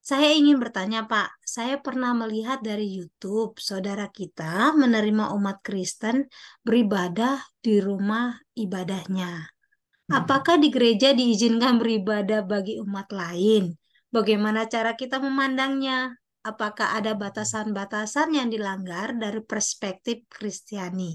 Saya ingin bertanya, Pak. Saya pernah melihat dari YouTube, saudara kita menerima umat Kristen beribadah di rumah ibadahnya. Apakah di gereja diizinkan beribadah bagi umat lain? Bagaimana cara kita memandangnya? Apakah ada batasan-batasan yang dilanggar dari perspektif Kristiani?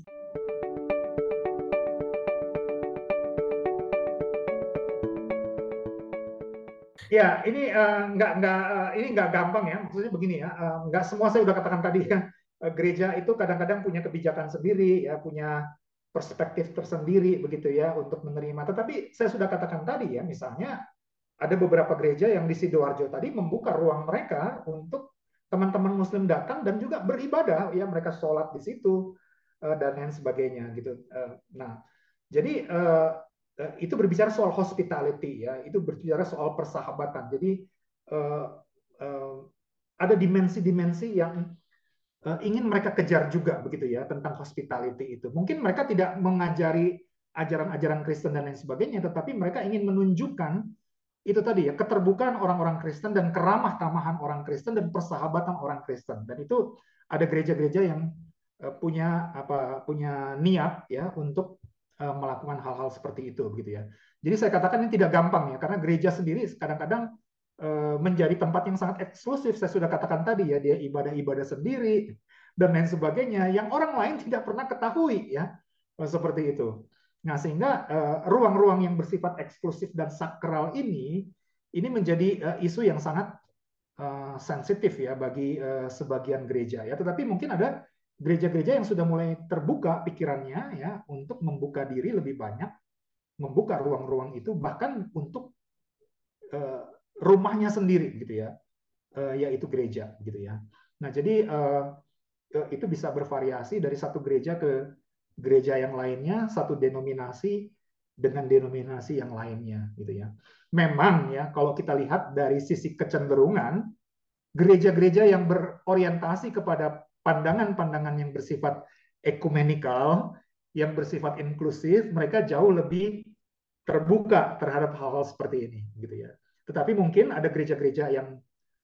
Ya, ini ini nggak gampang ya. Maksudnya begini ya, nggak semua saya udah katakan tadi ya. Gereja itu kadang-kadang punya kebijakan sendiri, ya punya perspektif tersendiri begitu ya untuk menerima. Tetapi saya sudah katakan tadi ya, misalnya ada beberapa gereja yang di Sidoarjo tadi membuka ruang mereka untuk teman-teman Muslim datang dan juga beribadah, ya mereka sholat di situ dan lain sebagainya gitu. Nah, jadi itu berbicara soal hospitality ya, itu berbicara soal persahabatan. Jadi uh, uh, ada dimensi-dimensi yang ingin mereka kejar juga begitu ya tentang hospitality itu. Mungkin mereka tidak mengajari ajaran-ajaran Kristen dan lain sebagainya, tetapi mereka ingin menunjukkan itu tadi ya keterbukaan orang-orang Kristen dan keramah tamahan orang Kristen dan persahabatan orang Kristen. Dan itu ada gereja-gereja yang punya niat ya untuk melakukan hal-hal seperti itu begitu ya. Jadi saya katakan ini tidak gampang ya karena gereja sendiri kadang-kadang menjadi tempat yang sangat eksklusif. Saya sudah katakan tadi ya, dia ibadah-ibadah sendiri dan lain sebagainya yang orang lain tidak pernah ketahui ya, seperti itu. Nah, sehingga ruang-ruang yang bersifat eksklusif dan sakral ini menjadi isu yang sangat sensitif ya bagi sebagian gereja ya. Tetapi mungkin ada gereja-gereja yang sudah mulai terbuka pikirannya ya untuk membuka diri lebih banyak, membuka ruang-ruang itu bahkan untuk uh, rumahnya sendiri gitu ya, yaitu gereja gitu ya. Nah, jadi itu bisa bervariasi dari satu gereja ke gereja yang lainnya, satu denominasi dengan denominasi yang lainnya gitu ya. Memang ya kalau kita lihat dari sisi kecenderungan gereja-gereja yang berorientasi kepada pandangan-pandangan yang bersifat ekumenikal, yang bersifat inklusif, mereka jauh lebih terbuka terhadap hal-hal seperti ini gitu ya. Tetapi mungkin ada gereja-gereja yang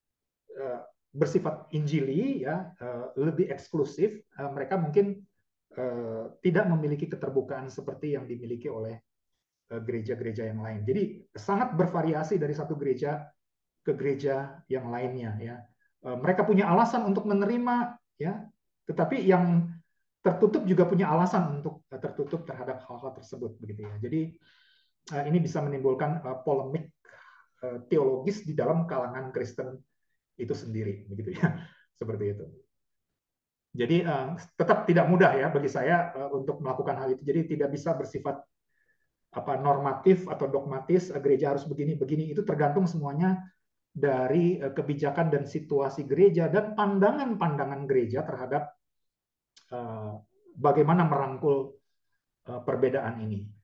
bersifat injili ya, lebih eksklusif, mereka mungkin tidak memiliki keterbukaan seperti yang dimiliki oleh gereja-gereja yang lain. Jadi sangat bervariasi dari satu gereja ke gereja yang lainnya ya. Mereka punya alasan untuk menerima ya, tetapi yang tertutup juga punya alasan untuk tertutup terhadap hal-hal tersebut begitu ya. Jadi ini bisa menimbulkan polemik teologis di dalam kalangan Kristen itu sendiri begitu ya. Seperti itu. Jadi tetap tidak mudah ya bagi saya untuk melakukan hal itu. Jadi tidak bisa bersifat normatif atau dogmatis, gereja harus begini begini, itu tergantung semuanya dari kebijakan dan situasi gereja dan pandangan-pandangan gereja terhadap bagaimana merangkul perbedaan ini